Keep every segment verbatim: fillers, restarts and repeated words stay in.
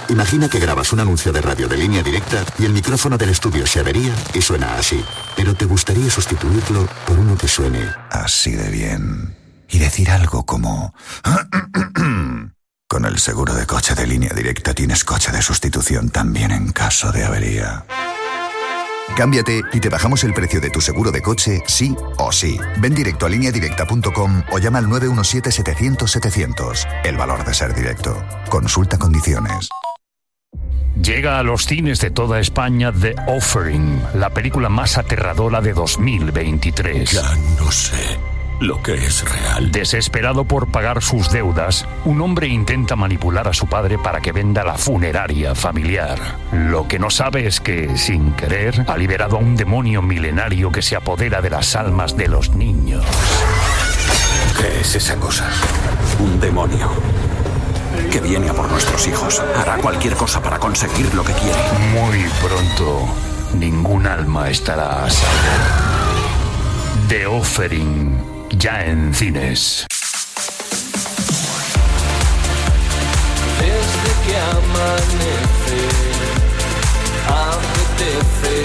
Imagina que grabas un anuncio de radio de Línea Directa y el micrófono del estudio se avería y suena así. Pero te gustaría sustituirlo por uno que suene así de bien. Y decir algo como... Con el seguro de coche de Línea Directa tienes coche de sustitución también en caso de avería. Cámbiate y te bajamos el precio de tu seguro de coche, sí o sí. Ven directo a línea directa punto com o llama al nueve uno siete, setecientos, setecientos. El valor de ser directo. Consulta condiciones. Llega a los cines de toda España The Offering, la película más aterradora de dos mil veintitrés. Ya no sé lo que es real. Desesperado por pagar sus deudas, un hombre intenta manipular a su padre para que venda la funeraria familiar. Lo que no sabe es que, sin querer, ha liberado a un demonio milenario que se apodera de las almas de los niños. ¿Qué es esa cosa? Un demonio que viene a por nuestros hijos. Hará cualquier cosa para conseguir lo que quiere. Muy pronto, ningún alma estará a salvo. The Offering, ya en cines. Desde que amanece, apetece.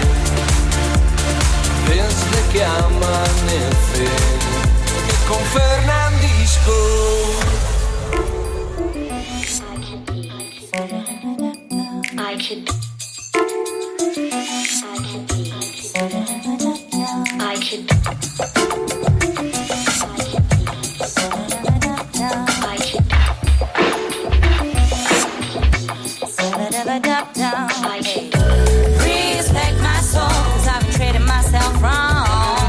Desde que amanece, con Fernandisco. I could, I could, I could respect my soul, cause I've traded myself wrong.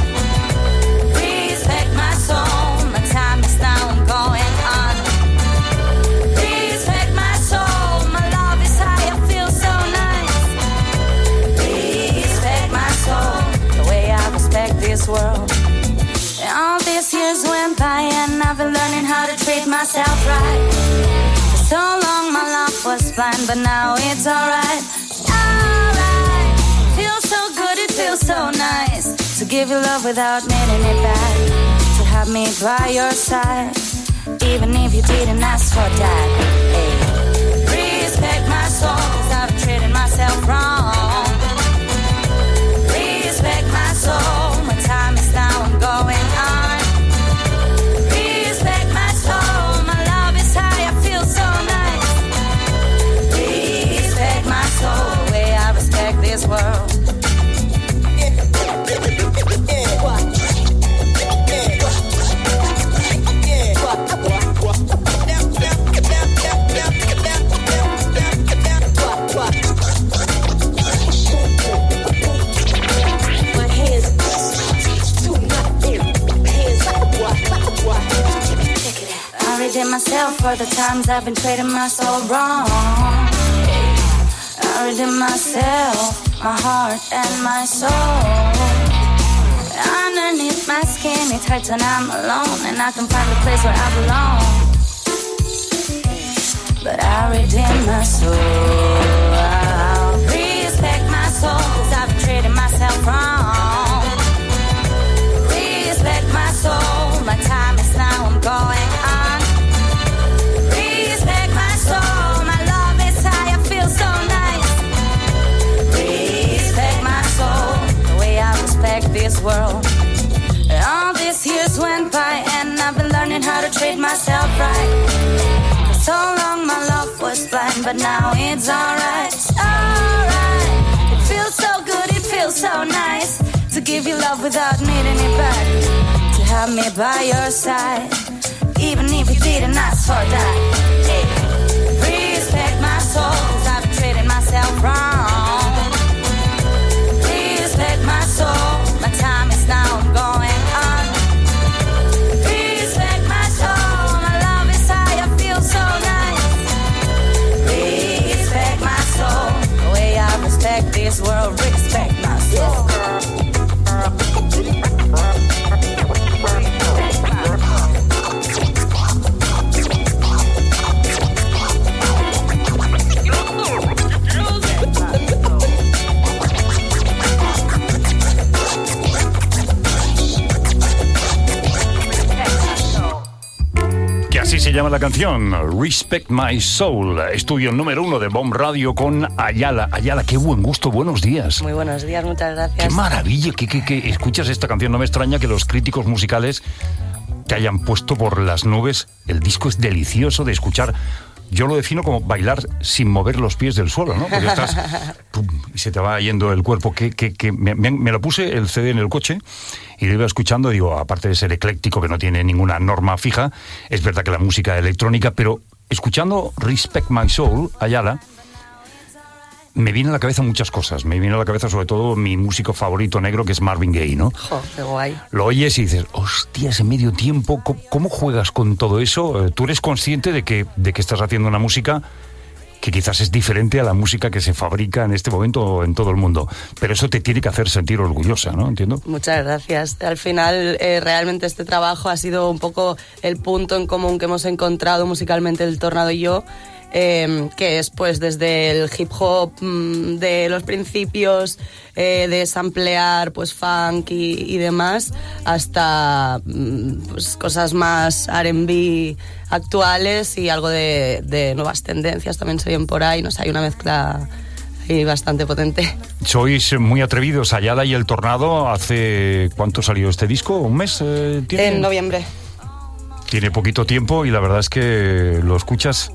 Respect my soul, my time is now, I'm going on. Respect my soul, my love is high, I feel so nice. Respect my soul, the way I respect this world. And all these years went by and I've been learning how to treat myself right. So long my love was blind, but now it's alright. Alright, feels so good, it feels so nice to give you love without needing it back. To have me by your side, even if you didn't ask for that. Hey. Respect my soul, cause I've treated myself wrong. Respect my soul, my time is now, I'm going on. Respect my soul, my love is high, I feel so nice. Respect my soul, the way I respect this world. I redeem myself for the times I've been trading my soul wrong. I redeem myself, my heart and my soul. Underneath my skin it hurts when I'm alone, and I can find a place where I belong. But I redeem my soul. Respect my soul, cause I've been trading myself wrong. Respect my soul, my time is now, I'm going on. Respect my soul, my love is high, I feel so nice. Respect my soul, the way I respect this world. All these years went by and I've been learning how to treat myself right. For so long my love was blind, but now it's alright. It's alright, it feels so good, it feels so nice to give you love without needing it back. To have me by your side, even if you didn't ask for that. Hey. Respect my soul, cause I've been treating myself wrong. Respect my soul, my time is now, I'm going on. Respect my soul, my love is high, I feel so nice. Respect my soul, the way I respect this world. Respect my soul. se llama la canción Respect My Soul, estudio número uno de Bomb Radio con Ayala. Ayala, qué buen gusto, buenos días. Muy buenos días, muchas gracias. Qué maravilla que, que, que escuchas esta canción. No me extraña que los críticos musicales te hayan puesto por las nubes. El disco es delicioso de escuchar. Yo lo defino como bailar sin mover los pies del suelo, ¿no? Porque estás... pum, y se te va yendo el cuerpo. Que, que, que me, me lo puse el C D en el coche y lo iba escuchando. Digo, aparte de ser ecléctico, que no tiene ninguna norma fija, es verdad que la música electrónica, pero escuchando Respect My Soul, Ayala, me viene a la cabeza muchas cosas. Me viene a la cabeza sobre todo mi músico favorito negro, que es Marvin Gaye, ¿no? Jo, qué guay. Lo oyes y dices, hostia, ese medio tiempo, ¿cómo, cómo juegas con todo eso? ¿Tú eres consciente de que, de que estás haciendo una música que quizás es diferente a la música que se fabrica en este momento en todo el mundo? Pero eso te tiene que hacer sentir orgullosa, ¿no? ¿Entiendo? Muchas gracias. Al final, eh, realmente este trabajo ha sido un poco el punto en común que hemos encontrado musicalmente el Tornado y yo. Eh, que es pues desde el hip hop mmm, de los principios eh, de samplear pues funk y, y demás hasta mmm, pues, cosas más R and B actuales y algo de, de nuevas tendencias también se ven por ahí. No sé, hay una mezcla ahí bastante potente. Sois muy atrevidos. Ayala y el Tornado, ¿hace cuánto salió este disco? ¿Un mes? Eh, ¿tiene? En noviembre. Tiene poquito tiempo y la verdad es que lo escuchas.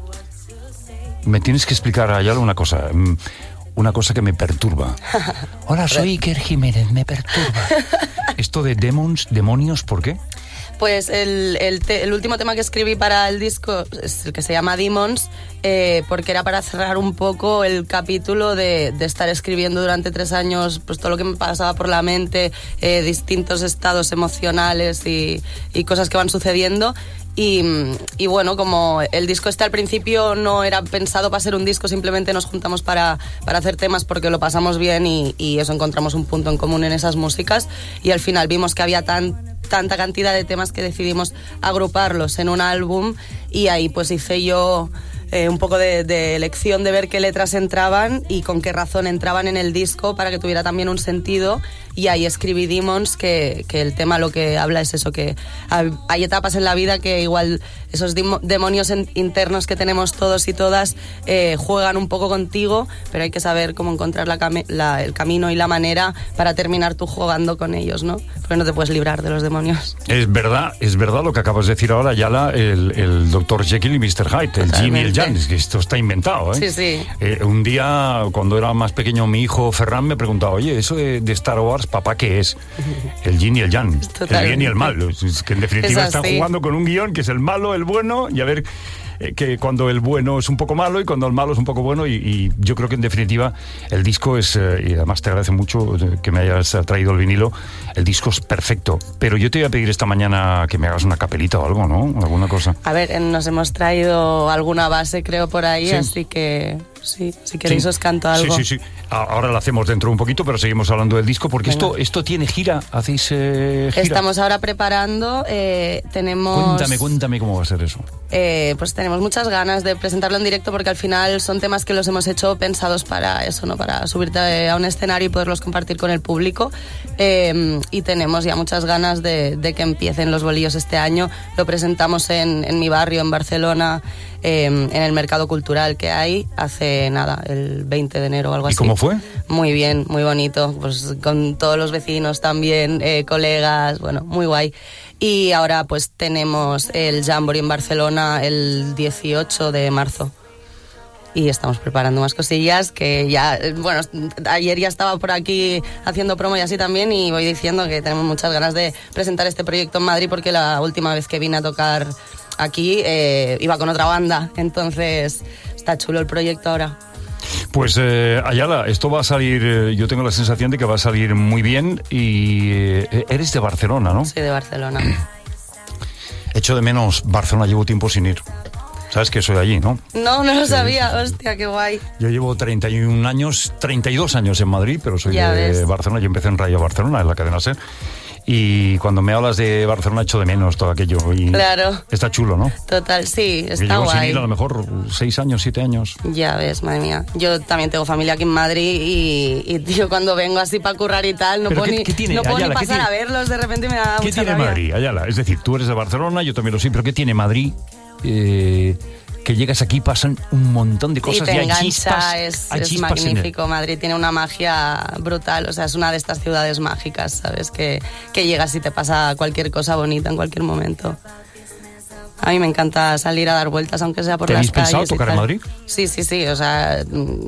Me tienes que explicar, Ayala, una cosa, una cosa que me perturba. Hola, soy Iker Jiménez, me perturba. Esto de demons, demonios, ¿por qué? Pues el, el, te, el último tema que escribí para el disco es el que se llama Demons, eh, porque era para cerrar un poco el capítulo de, de estar escribiendo durante tres años pues todo lo que me pasaba por la mente, eh, distintos estados emocionales y, y cosas que van sucediendo. Y, y bueno, como el disco este al principio no era pensado para ser un disco, simplemente nos juntamos para, para hacer temas porque lo pasamos bien y, y eso, encontramos un punto en común en esas músicas y al final vimos que había tan, tanta cantidad de temas que decidimos agruparlos en un álbum y ahí pues hice yo eh, un poco de, de elección de ver qué letras entraban y con qué razón entraban en el disco para que tuviera también un sentido. Y ahí escribí Demons, que, que el tema lo que habla es eso, que hay etapas en la vida que igual esos demonios internos que tenemos todos y todas eh, juegan un poco contigo, pero hay que saber cómo encontrar la, la, el camino y la manera para terminar tú jugando con ellos, ¿no? Porque no te puedes librar de los demonios. Es verdad, es verdad lo que acabas de decir ahora, Ayala, el, el doctor Jekyll y mister Hyde, el Jim y el Jan, es que esto está inventado, ¿eh? Sí, sí. Eh, un día, cuando era más pequeño, mi hijo Ferran me preguntaba, oye, eso de, de Star Wars, papá, ¿qué es? El yin y el yang, el bien y el mal. Es que en definitiva están jugando con un guión que es el malo, el bueno, y a ver eh, que cuando el bueno es un poco malo y cuando el malo es un poco bueno, y, y yo creo que en definitiva el disco es, eh, y además te agradezco mucho que me hayas traído el vinilo, el disco es perfecto, pero yo te voy a pedir esta mañana que me hagas una capelita o algo, ¿no? Alguna cosa. A ver, nos hemos traído alguna base creo por ahí, ¿sí? Así que... Sí, si queréis sí. Os canto algo. Sí, sí, sí. Ahora lo hacemos dentro un poquito, pero seguimos hablando del disco, porque esto, esto tiene gira. ¿Hacéis eh, gira? Estamos ahora preparando, eh, tenemos... Cuéntame, cuéntame cómo va a ser eso. Eh, pues tenemos muchas ganas de presentarlo en directo, porque al final son temas que los hemos hecho pensados para eso, ¿no? Para subirte a un escenario y poderlos compartir con el público. Eh, y tenemos ya muchas ganas de, de que empiecen los bolillos este año. Lo presentamos en, en mi barrio, en Barcelona, eh, en el mercado cultural que hay, hace nada, el veinte de enero o algo así. ¿Y cómo fue? Muy bien, muy bonito, pues con todos los vecinos también, eh, colegas, bueno, muy guay. Y ahora pues tenemos el Jamboree en Barcelona el dieciocho de marzo. Y estamos preparando más cosillas que ya, bueno, ayer ya estaba por aquí haciendo promo y así también, y voy diciendo que tenemos muchas ganas de presentar este proyecto en Madrid, porque la última vez que vine a tocar aquí eh, iba con otra banda, entonces está chulo el proyecto ahora. Pues eh, Ayala, esto va a salir, eh, yo tengo la sensación de que va a salir muy bien, y eh, eres de Barcelona, ¿no? Soy de Barcelona. Echo de menos Barcelona, llevo tiempo sin ir. ¿Sabes que soy allí, no? No, no lo sabía, sí, hostia, qué guay. Yo llevo treinta y un años, treinta y dos años en Madrid, pero soy ya de ves. Barcelona. Yo empecé en Radio Barcelona, en la cadena SER. Y cuando me hablas de Barcelona echo de menos todo aquello. Y claro. Está chulo, ¿no? Total, sí, está llevo guay. Sin ir a lo mejor seis años, siete años. Ya ves, madre mía. Yo también tengo familia aquí en Madrid y, y tío, cuando vengo así para currar y tal, no puedo, ¿qué, ni, ¿qué tiene, no puedo Ayala, ni pasar a verlos, de repente me da ¿Qué mucha tiene rabia. Madrid, Ayala? Es decir, tú eres de Barcelona, yo también lo soy, pero ¿qué tiene Madrid eh, que llegas aquí, pasan un montón de cosas y, te y hay engancha, chispas, es, hay es chispas magnífico. en el... Madrid tiene una magia brutal, o sea, es una de estas ciudades mágicas, ¿sabes? Que, que llegas y te pasa cualquier cosa bonita en cualquier momento. A mí me encanta salir a dar vueltas, aunque sea por las calles. ¿Te habéis pensado tocar en Madrid? Sí, sí, sí. O sea,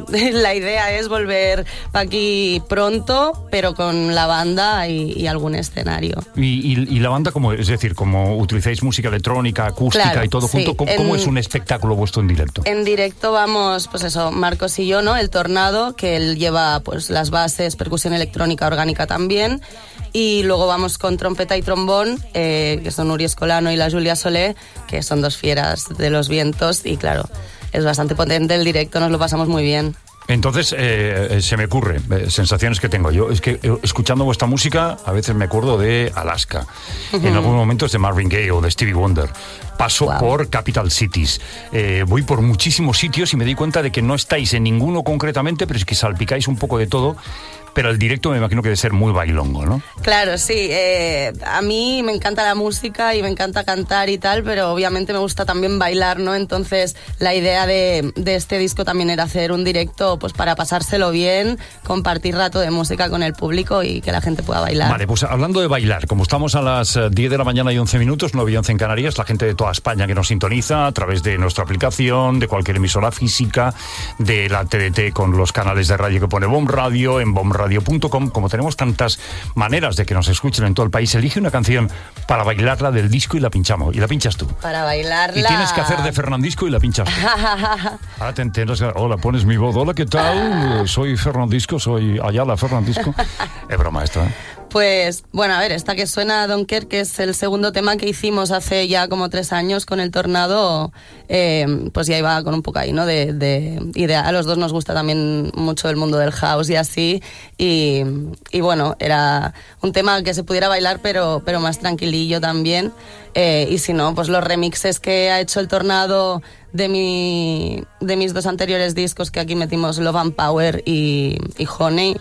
la idea es volver para aquí pronto, pero con la banda y, y algún escenario. ¿Y, y, y la banda cómo? Es decir, como utilizáis música electrónica, acústica claro, y todo sí. junto, ¿cómo, en, ¿cómo es un espectáculo vuestro en directo? En directo vamos, pues eso, Marcos y yo, ¿no? El Tornado, que él lleva pues las bases, percusión electrónica, orgánica también. Y luego vamos con trompeta y trombón, eh, que son Uri Escolano y la Julia Solé, que son dos fieras de los vientos. Y claro, es bastante potente el directo, nos lo pasamos muy bien. Entonces, eh, se me ocurre, eh, sensaciones que tengo yo. Es que eh, escuchando vuestra música, a veces me acuerdo de Alaska. Uh-huh. En algunos momentos de Marvin Gaye o de Stevie Wonder. Paso wow. por Capital Cities. Eh, voy por muchísimos sitios y me di cuenta de que no estáis en ninguno concretamente, pero es que salpicáis un poco de todo. Pero el directo me imagino que debe ser muy bailongo, ¿no? Claro, sí. Eh, a mí me encanta la música y me encanta cantar y tal, pero obviamente me gusta también bailar, ¿no? Entonces la idea de, de este disco también era hacer un directo pues para pasárselo bien, compartir rato de música con el público y que la gente pueda bailar. Vale, pues hablando de bailar, como estamos a las diez de la mañana y once minutos, nueve y once en Canarias, la gente de toda España que nos sintoniza a través de nuestra aplicación, de cualquier emisora física, de la T D T con los canales de radio que pone Bomb Radio, en bomb radio punto com, como tenemos tantas maneras de que nos escuchen en todo el país, elige una canción para bailarla del disco y la pinchamos, y la pinchas tú. Para bailarla... Y tienes que hacer de Fernandisco y la pinchas tú. Ahora te enteras, hola, pones mi voz, hola, ¿qué tal? Soy Fernandisco, soy Ayala Fernandisco. Es broma esto, ¿eh? Pues, bueno, a ver, esta que suena Donker, que es el segundo tema que hicimos hace ya como tres años con el Tornado, eh, pues ya iba con un poco ahí, ¿no? De, de idea. A los dos nos gusta también mucho el mundo del house y así, y, y bueno, era un tema que se pudiera bailar, pero, pero más tranquilillo también. Eh, y si no, pues los remixes que ha hecho el Tornado de, mi, de mis dos anteriores discos, que aquí metimos Love and Power y, y Honey,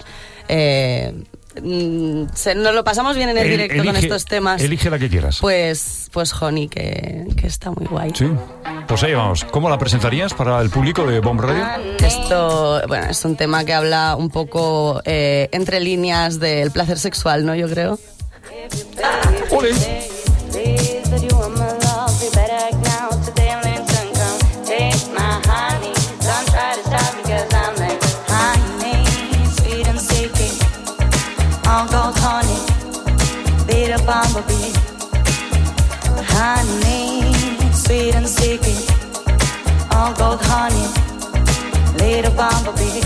eh, Se, nos lo pasamos bien en el, el directo elige, con estos temas. Elige la que quieras. Pues, pues Honey, que, que está muy guay. Sí. Pues ahí vamos. ¿Cómo la presentarías para el público de Bomb Radio? Esto, bueno, es un tema que habla un poco eh, entre líneas del placer sexual, ¿no? Yo creo. ¡Ole! All gold honey, little bumblebee. Honey, sweet and sticky. All gold honey, little bumblebee.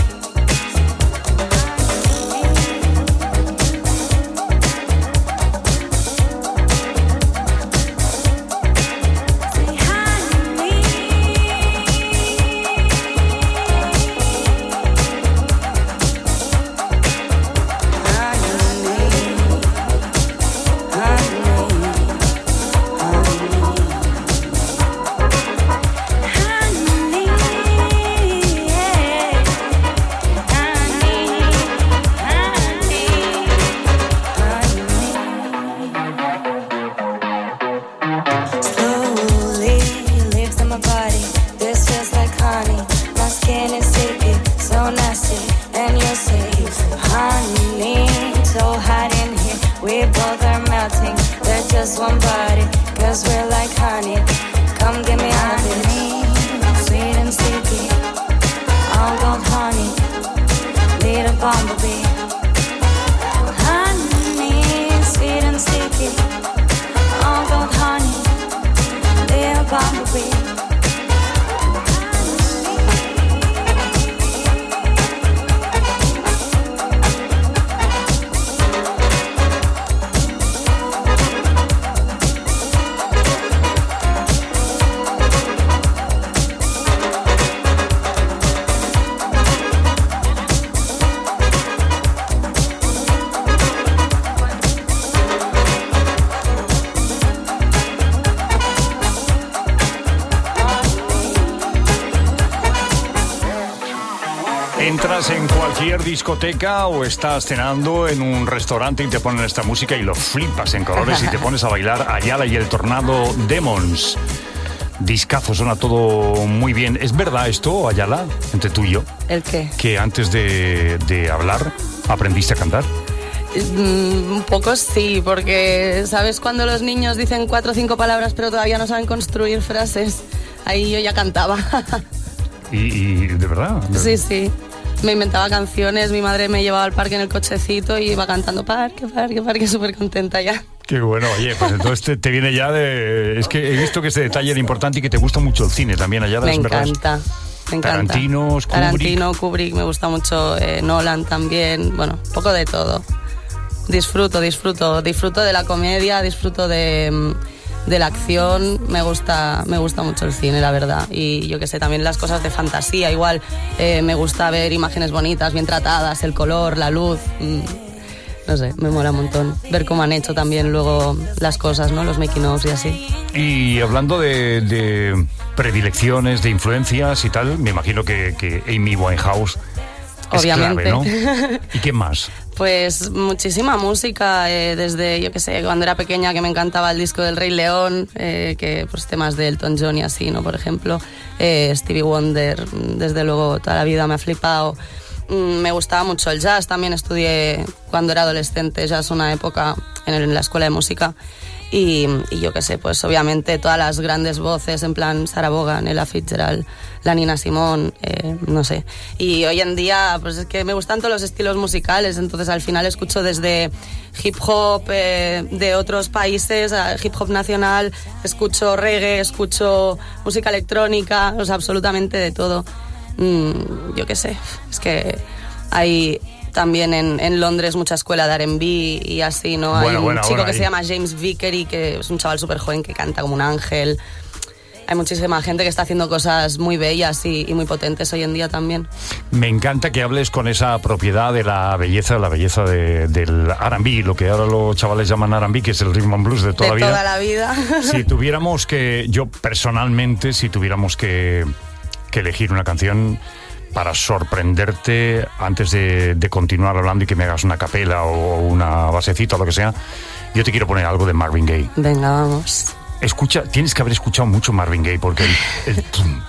Entras en cualquier discoteca o estás cenando en un restaurante y te ponen esta música y lo flipas en colores y te pones a bailar Ayala y el Tornado Demons. discazo, suena todo muy bien. ¿Es verdad esto, Ayala, entre tú y yo? ¿El qué? Que antes de, de hablar aprendiste a cantar. Mm, un poco sí, porque ¿sabes cuando los niños dicen cuatro o cinco palabras pero todavía no saben construir frases? Ahí yo ya cantaba. ¿Y, y de verdad? Sí, sí. Me inventaba canciones, mi madre me llevaba al parque en el cochecito y iba cantando parque, parque, parque, súper contenta ya. Qué bueno, oye, pues entonces te, te viene ya de... Es que he visto que ese detalle era importante y que te gusta mucho el cine también, Ayala, Me ¿es verdad? encanta, me encanta. Tarantino, Kubrick. Tarantino, Kubrick, me gusta mucho, eh, Nolan también, bueno, un poco de todo. Disfruto, disfruto, disfruto de la comedia, disfruto de... de la acción, me gusta me gusta mucho el cine, la verdad, y yo que sé, también las cosas de fantasía, igual eh, me gusta ver imágenes bonitas, bien tratadas, el color, la luz, mmm, no sé, me mola un montón ver cómo han hecho también luego las cosas, ¿no? Los making ofs y así. Y hablando de, de predilecciones, de influencias y tal, me imagino que, que Amy Winehouse es obviamente clave, ¿no? ¿Y qué más? Pues muchísima música, eh, desde, yo que sé, cuando era pequeña que me encantaba el disco del Rey León, eh, que pues temas de Elton John y así, ¿no? Por ejemplo, eh, Stevie Wonder, desde luego toda la vida me ha flipado. Mm, me gustaba mucho el jazz, también estudié cuando era adolescente jazz una época en, el, en la escuela de música. Y, y yo qué sé, pues obviamente todas las grandes voces, en plan Sarah Vaughan, Ella Fitzgerald, la Nina Simone, eh, no sé. Y hoy en día, pues es que me gustan todos los estilos musicales, entonces al final escucho desde hip hop eh, de otros países, a hip hop nacional, escucho reggae, escucho música electrónica, o sea, absolutamente de todo. Mm, yo qué sé, es que hay... También en, en Londres mucha escuela de R and B y así, ¿no? Bueno, hay un bueno, chico bueno, que ahí. se llama James Vickery, que es un chaval súper joven que canta como un ángel. Hay muchísima gente que está haciendo cosas muy bellas y, y muy potentes hoy en día también. Me encanta que hables con esa propiedad de la belleza, la belleza de, del R and B, lo que ahora los chavales llaman R and B, que es el rhythm and blues de toda de la vida. toda la vida. Si tuviéramos que, yo personalmente, si tuviéramos que, que elegir una canción para sorprenderte antes de, de continuar hablando y que me hagas una capela o una basecita o lo que sea, yo te quiero poner algo de Marvin Gaye. Venga, vamos. Escucha, tienes que haber escuchado mucho Marvin Gaye porque el, el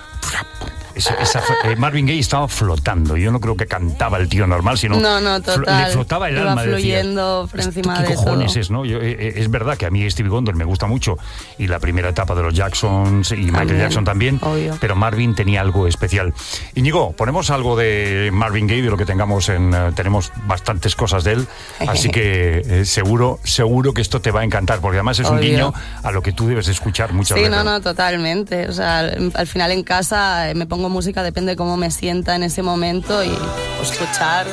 esa, esa, eh, Marvin Gaye estaba flotando. Yo no creo que cantaba el tío normal, sino no, no, total. Fl- le flotaba el Iba alma. fluyendo Decías, por encima ¿qué de cojones todo? es, ¿no? Yo, eh, es verdad que a mí Stevie Wonder me gusta mucho y la primera etapa de los Jacksons y Michael También, Jackson también, obvio. pero Marvin tenía algo especial. Íñigo, ponemos algo de Marvin Gaye, de lo que tengamos en... Uh, tenemos bastantes cosas de él, así que eh, seguro, seguro que esto te va a encantar, porque además es un Obvio. guiño a lo que tú debes escuchar muchas Sí, veces. no, no, totalmente. O sea, al, al final en casa eh, me pongo música, depende de cómo me sienta en ese momento y pues, escuchar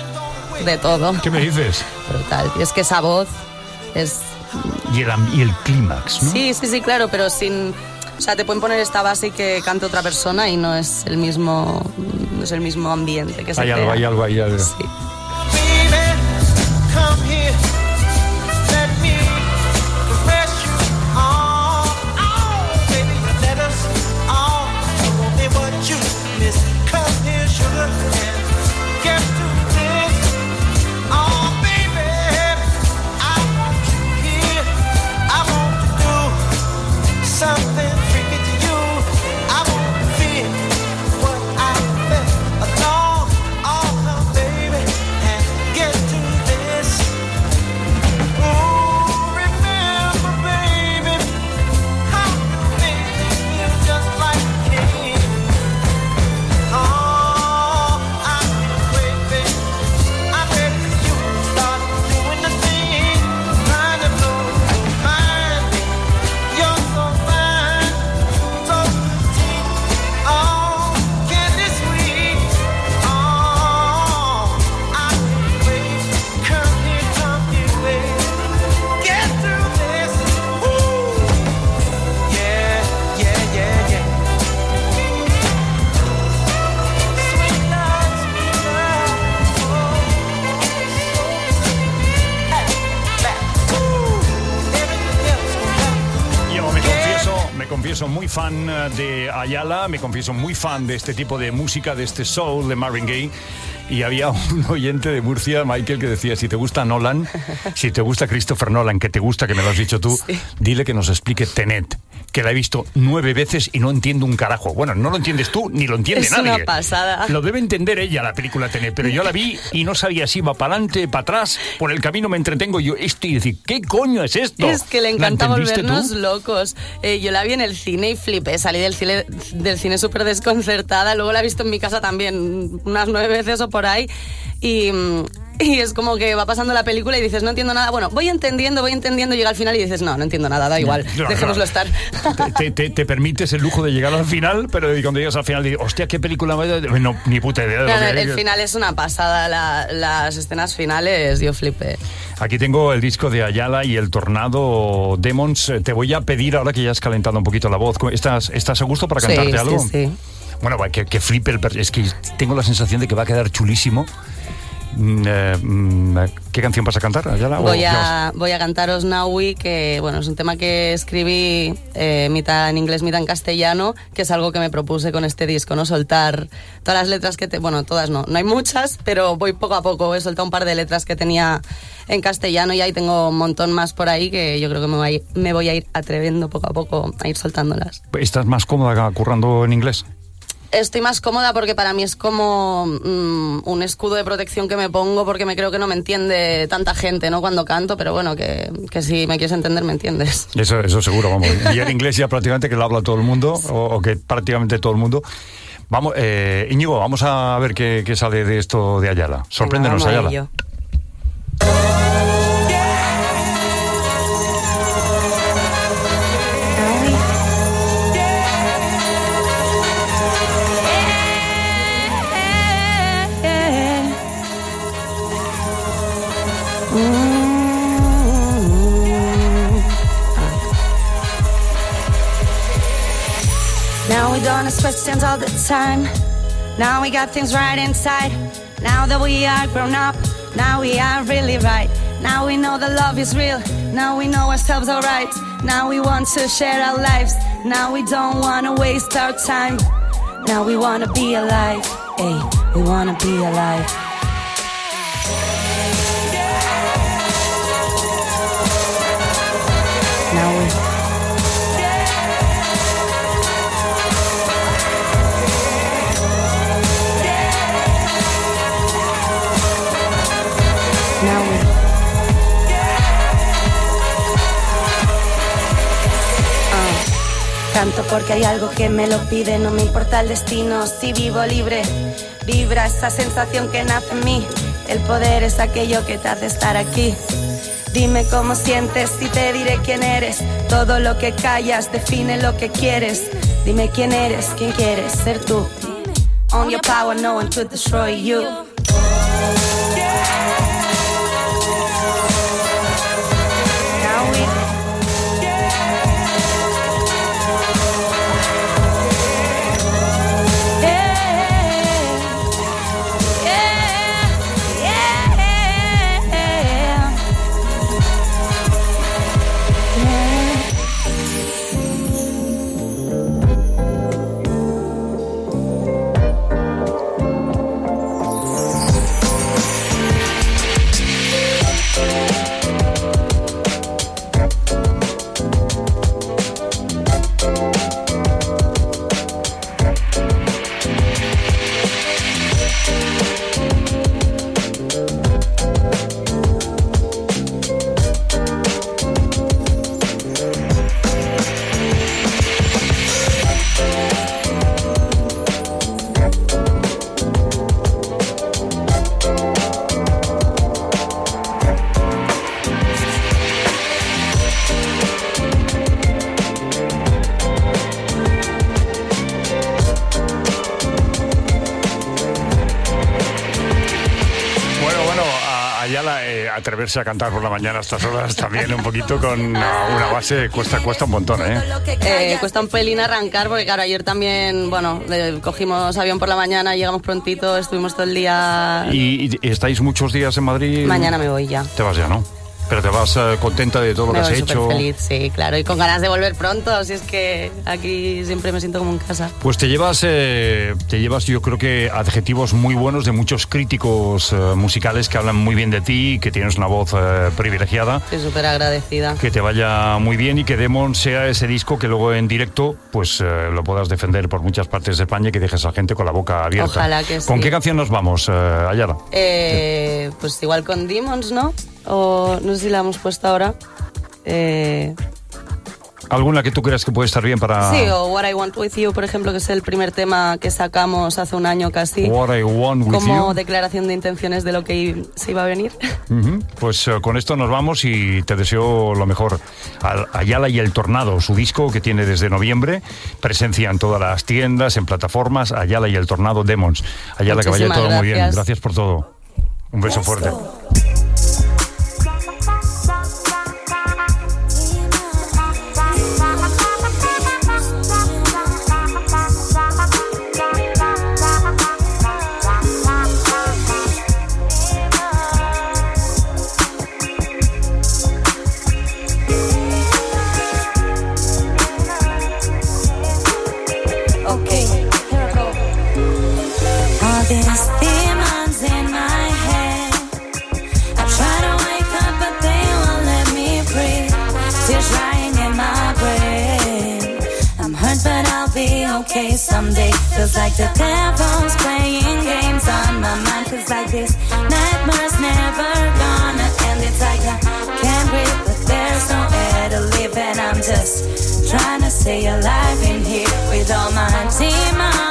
de todo. ¿Qué me dices? Brutal. Y es que esa voz es... Y el, am- y el clímax, ¿no? Sí, sí, sí, claro, pero sin... O sea, te pueden poner esta base que canta otra persona y no es el mismo, no es el mismo ambiente que se Hay crea. algo, hay algo, hay algo. Sí. Something freaky to you. I want to feel what I felt along. Oh, come, baby, and get to this. Oh, remember, baby, how you made me feel just like a king. Oh, I can't wait, baby. I'm ready for you to start doing the thing, trying to blow your mind. You're so fine, so petite, oh, candy sweet, oh, I can't wait, come here, come here, baby, get through this, ooh, yeah, yeah, yeah, yeah, sweet love, sweet love, oh, so back, ooh, everything else will happen. Yo me confieso, me confieso muy fan eh, de Ayala, me confieso muy fan de este tipo de música, de este soul de Marvin Gaye. Y había un oyente de Murcia, Michael, que decía, si te gusta Nolan, si te gusta Christopher Nolan, que te gusta, que me lo has dicho tú, Sí. dile que nos explique Tenet. que la he visto nueve veces y no entiendo un carajo. Bueno, no lo entiendes tú, ni lo entiende es nadie. Es una pasada. Lo debe entender ella, la película Tenet, pero yo la vi y no sabía si iba para adelante, para atrás, por el camino me entretengo yo esto y decir, ¿qué coño es esto? Es que le encanta volvernos tú? locos. Eh, yo la vi en el cine y flipé, salí del cine, del cine súper desconcertada, luego la he visto en mi casa también unas nueve veces o por ahí, y... Y es como que va pasando la película y dices, no entiendo nada. Bueno, voy entendiendo, voy entendiendo, llega al final y dices, no, no entiendo nada, da igual, no, dejémoslo no. estar. Te, te, te permites el lujo de llegar al final, pero cuando llegas al final dices, hostia, qué película, no, ni puta idea de no, lo que el, es. El final es una pasada, la, las escenas finales, yo flipé. Aquí tengo el disco de Ayala y el Tornado Demons. Te voy a pedir, ahora que ya has calentado un poquito la voz, ¿estás, estás a gusto para cantarte sí, algo? Sí, sí. Bueno, que, que flipe el... Es que tengo la sensación de que va a quedar chulísimo. ¿Qué canción vas a cantar, Ayala? Voy a, voy a cantaros Naui, que bueno, es un tema que escribí eh, mitad en inglés, mitad en castellano, que es algo que me propuse con este disco, ¿no? Soltar todas las letras que te... Bueno, todas no, no hay muchas, pero voy poco a poco, he soltado un par de letras que tenía en castellano y ahí tengo un montón más por ahí que yo creo que me voy, me voy a ir atreviendo poco a poco a ir soltándolas. ¿Estás más cómoda currando en inglés? Estoy más cómoda porque para mí es como mmm, un escudo de protección que me pongo porque me creo que no me entiende tanta gente, ¿no? Cuando canto, pero bueno, que, que si me quieres entender, me entiendes. Eso, eso seguro, vamos. Y el inglés ya prácticamente que lo habla todo el mundo, o, o que prácticamente todo el mundo. Vamos, eh, Íñigo, vamos a ver qué, qué sale de esto de Ayala. Sorpréndenos, Venga, Ayala. ello. Now we don't ask questions all the time. Now we got things right inside. Now that we are grown up, now we are really right. Now we know that love is real. Now we know ourselves alright. Now we want to share our lives. Now we don't want to waste our time. Now we want to be alive. Hey, we want to be alive. Now we... Canto porque hay algo que me lo pide, no me importa el destino, si vivo libre, vibra esa sensación que nace en mí, el poder es aquello que te hace estar aquí. Dime cómo sientes y te diré quién eres, todo lo que callas define lo que quieres. Dime quién eres, quién quieres ser tú. Own your power, no one could destroy you. Atreverse a cantar por la mañana a estas horas también un poquito con una, una base cuesta cuesta un montón, ¿eh? ¿eh? Cuesta un pelín arrancar porque claro, ayer también, bueno, eh, cogimos avión por la mañana, llegamos prontito, estuvimos todo el día... ¿Y, y estáis muchos días en Madrid? Mañana me voy ya. Te vas ya, ¿no? Pero te vas eh, contenta de todo lo Me que has voy hecho. súper feliz, sí, claro, y con ganas de volver pronto, si es que aquí siempre me siento como en casa. Pues te llevas, eh, te llevas yo creo que adjetivos muy buenos de muchos críticos eh, musicales que hablan muy bien de ti, que tienes una voz eh, privilegiada. Estoy súper agradecida. Que te vaya muy bien y que Demons sea ese disco que luego en directo pues eh, lo puedas defender por muchas partes de España y que dejes a la gente con la boca abierta. Ojalá que sí. ¿Con qué canción nos vamos, eh, Ayala? Eh, pues igual con Demons, ¿no? O no sé si la hemos puesto ahora. Eh... ¿Alguna que tú creas que puede estar bien para...? Sí, o What I Want With You, por ejemplo, que es el primer tema que sacamos hace un año casi. What I Want With como You. declaración de intenciones de lo que se iba a venir. Uh-huh. Pues uh, con esto nos vamos y te deseo lo mejor. Al Ayala y el Tornado, su disco que tiene desde noviembre, presencia en todas las tiendas, en plataformas, Ayala y el Tornado Demons. Ayala, que vaya todo gracias. muy bien. Gracias por todo. Un beso fuerte. Okay, someday feels like the devil's playing games on my mind. Feels like this nightmare's never gonna end. It's like I can't breathe, but there's no air to live, and I'm just trying to stay alive in here with all my demons.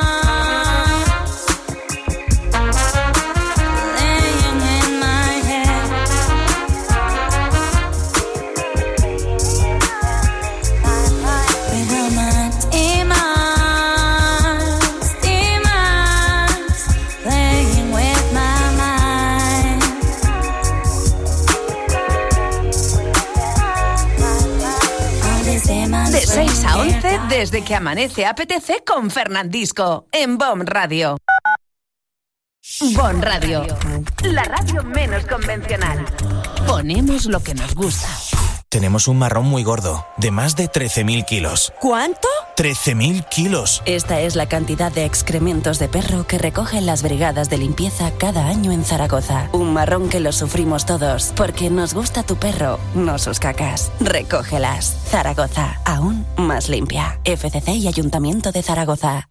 De seis a once, desde que amanece A P T C con Fernandisco, en Bon Radio. Bon Radio, la radio menos convencional. Ponemos lo que nos gusta. Tenemos un marrón muy gordo, de más de trece mil kilos. ¿Cuánto? trece mil kilos. Esta es la cantidad de excrementos de perro que recogen las brigadas de limpieza cada año en Zaragoza. Un marrón que lo sufrimos todos, porque nos gusta tu perro, no sus cacas. Recógelas. Zaragoza, aún más limpia. F C C y Ayuntamiento de Zaragoza.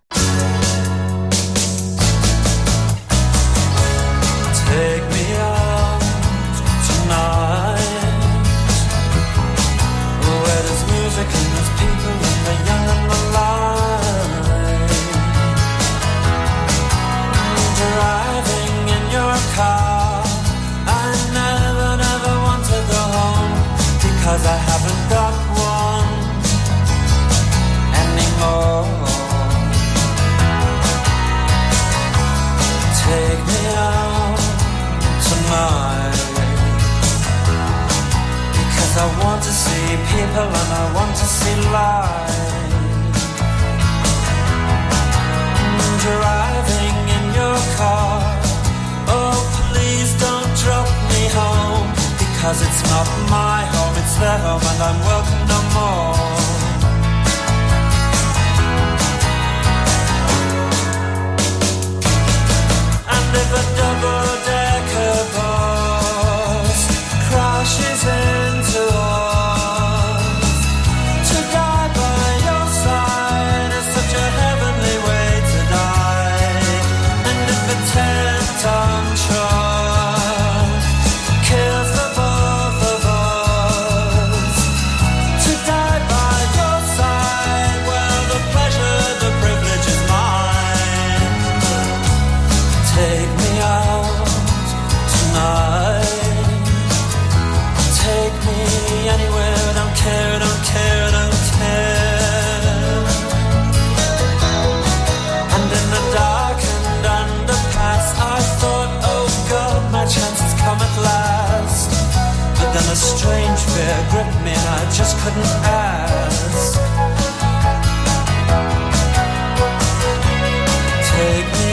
Take me out tonight, where there's music and there's people and the young and the light. Driving in your car, I never, never want to go home, because I haven't got one anymore. Take me out tonight, because I want to see people and I want to see life. Driving in your car, oh please don't drop me home, because it's not my home, it's their home and I'm welcome no more. And if a double-decker bus crashes into us, to die by your side is such a heavenly way to die. And if a ten-ton truck kills the both of us, to die by your side, well, the pleasure, the privilege is mine. Take me out tonight, take me anywhere, don't care, don't care, don't care. And in the darkened underpass, I thought, oh God, my chance has come at last. But then a strange fear gripped me and I just couldn't ask. Take me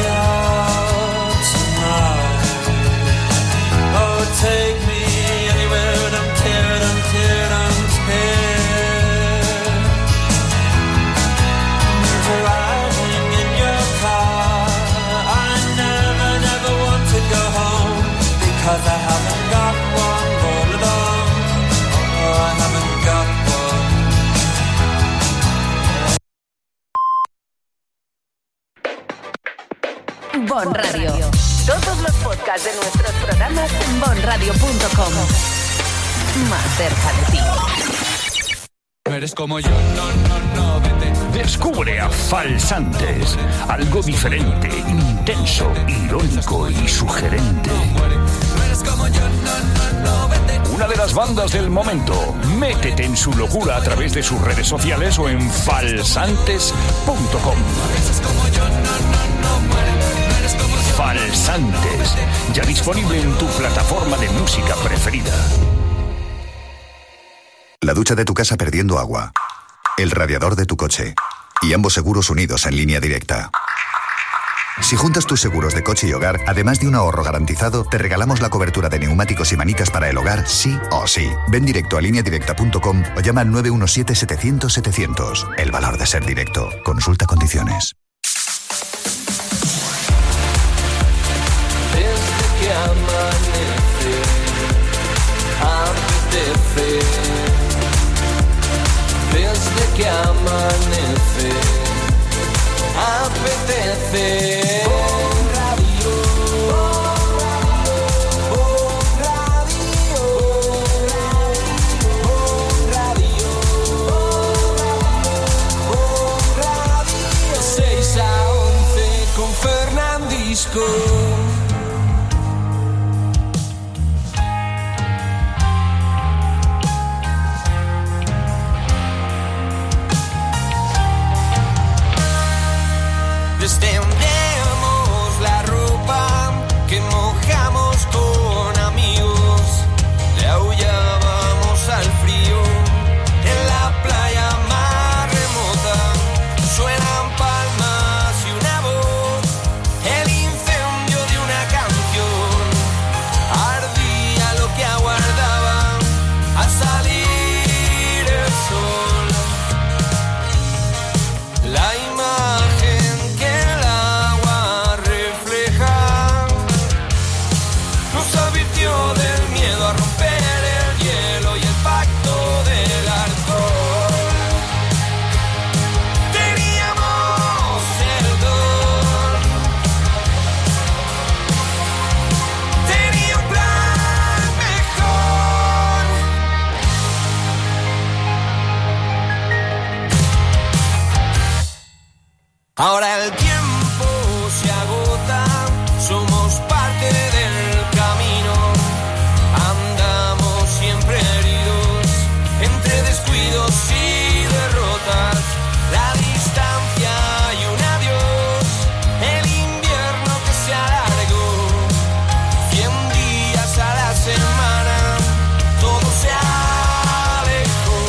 out tonight, oh take me anywhere, don't care. Bon Radio. Todos los podcasts de nuestros programas en bon radio punto com. Más cerca de ti. No eres como yo, no, no, no, vete. Descubre a Falsantes, algo diferente, intenso, irónico y sugerente. No eres como yo, no, no, no, vete. Una de las bandas del momento. Métete en su locura a través de sus redes sociales o en falsantes punto com. Falsantes, ya disponible en tu plataforma de música preferida. La ducha de tu casa perdiendo agua. El radiador de tu coche. Y ambos seguros unidos en línea directa. Si juntas tus seguros de coche y hogar, además de un ahorro garantizado, te regalamos la cobertura de neumáticos y manitas para el hogar, sí o sí. Ven directo a línea directa punto com o llama al nueve uno siete, setecientos, setecientos. El valor de ser directo. Consulta condiciones. Desde que amanece, apetece. Desde que amanece, apetece. Bon Radio, Bon Radio, Bon Radio, Bon Radio. seis a once con Fernandisco. Extendemos la ropa que mojamos con amigos, le aullábamos al frío en la playa más remota. Suenan palmas y una voz, el incendio de una canción. Ardía lo que aguardaba al salir el sol. La imagen del miedo a romper el hielo y el pacto del alcohol. Teníamos el don, tenía un plan mejor. Ahora el tiempo se agota, somos parte del camino. Andamos siempre heridos entre descuidos y derrotas. La distancia y un adiós, el invierno que se alargó. Cien días a la semana, todo se alejó.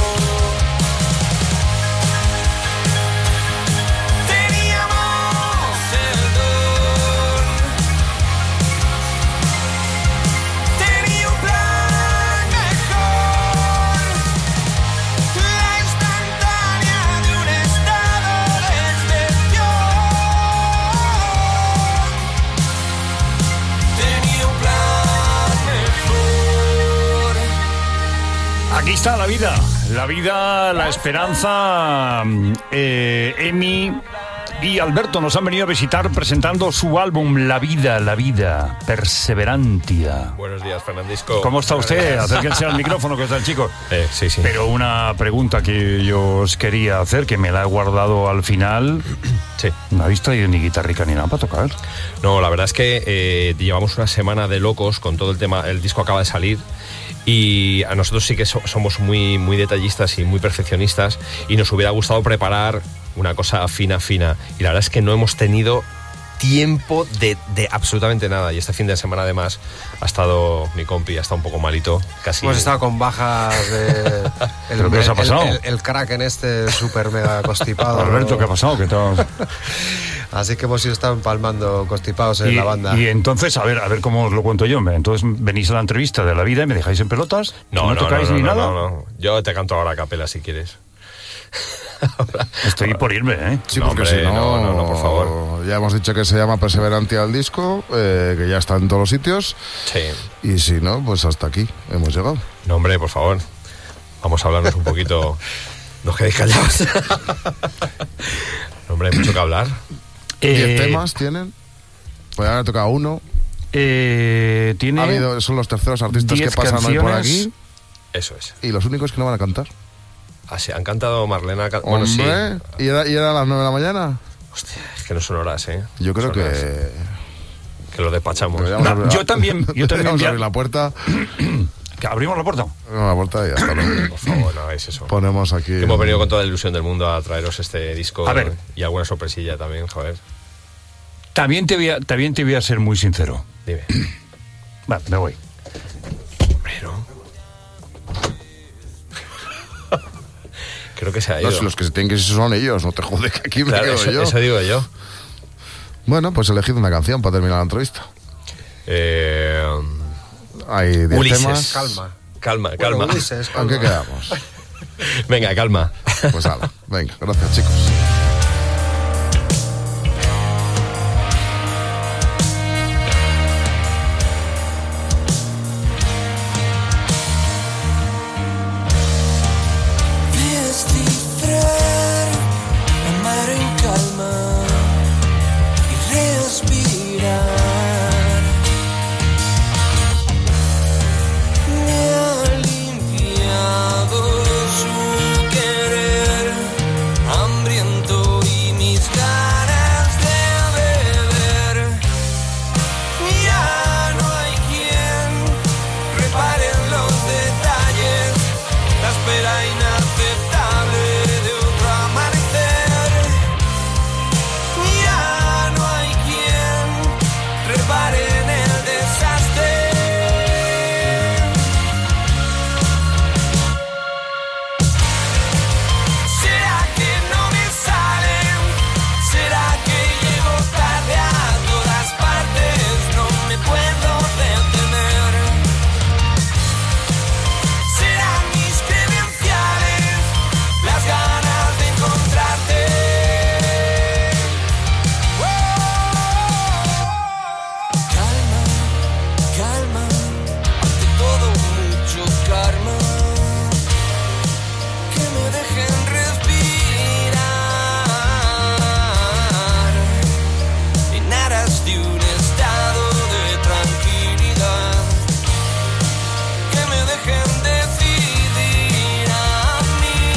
Teníamos el don, tenía un plan mejor. La instantánea de un estado de excepción. Tenía un plan mejor. Aquí está la vida, la vida, la esperanza. eh, Emi y Alberto nos han venido a visitar presentando su álbum La Vida, La Vida, Perseverantia. Buenos días, Fernandisco. ¿Cómo está usted? Acérquense al micrófono, que está el chico. Eh, sí, sí. Pero una pregunta que yo os quería hacer, que me la he guardado al final. Sí. ¿No habéis traído ni guitarrica ni nada para tocar? No, la verdad es que eh, llevamos una semana de locos con todo el tema. El disco acaba de salir. Y a nosotros sí que so- somos muy, muy detallistas y muy perfeccionistas, y nos hubiera gustado preparar una cosa fina, fina. Y la verdad es que no hemos tenido tiempo de, de absolutamente nada. Y este fin de semana, además, ha estado mi compi, ha estado un poco malito. Casi. Hemos estado con bajas de... El, ¿Pero qué os ha pasado? El, el, el crack en este súper mega constipado. Alberto, ¿qué ha pasado? ¿Qué tal? Así que hemos estado empalmando constipados en y, la banda. Y entonces, a ver, a ver cómo os lo cuento yo. Entonces venís a la entrevista de La Vida y me dejáis en pelotas. No, no, no, tocáis no, no, ni no, nada. no, no. Yo te canto ahora a capela si quieres. Estoy por irme, ¿eh? Sí, No, porque hombre, si no, no, no, no, por favor. Ya hemos dicho que se llama Perseverantia al disco, eh, que ya está en todos los sitios. Sí. Y si no, pues hasta aquí hemos llegado. No, hombre, por favor. Vamos a hablarnos un poquito. No os quedéis callados. No, hombre, hay mucho que hablar. ¿Diez Eh, temas tienen? Podría haber tocado uno. Eh, tiene ha habido, son los terceros artistas que pasan canciones. hoy por aquí. Eso es. Y los únicos que no van a cantar. Ah, sí, han cantado Marlena. Can... Hombre, bueno, sí. ¿y era, ¿y era a las nueve de la mañana? Hostia, es que no son horas, ¿eh? Yo creo son que... Horas. Que lo despachamos. No, abrir, yo también. Yo también vamos a abrir la puerta. ¿Que abrimos la puerta? Abrimos la puerta y ya está. ¿no? Por favor, no hagáis eso. Ponemos aquí... Que hemos venido con toda la ilusión del mundo a traeros este disco. A ver. Y alguna sorpresilla también, joder. También te voy a, también te voy a ser muy sincero. Dime. Vale, me voy. Hombre, ¿no? Creo que se ha ido. No, los que se tienen que ir son ellos, no te jodes, que aquí claro, me quedo eso, yo. Eso digo yo. Bueno, pues elegid una canción para terminar la entrevista. Eh, Hay diez Ulises. temas. Calma. Calma, Bueno, calma. Ulises, calma. ¿Con qué quedamos? Venga, calma. Pues hala, venga, gracias chicos. Descifrar, amar en calma y respirar. Me ha limpiado su querer, hambriento y mis ganas de beber. Ya no hay quien repare en los detalles, la espera inaceptable de otro amanecer. Ya no hay quien repare en el desastre. ¿Será que no me salen? ¿Será que llego tarde a todas partes? No me puedo detener. ¿Serán mis credenciales las ganas de encontrarte? Calma, calma, ante todo mucho karma, que me dejen respirar en aras de un estado de tranquilidad, que me dejen decidir a mí.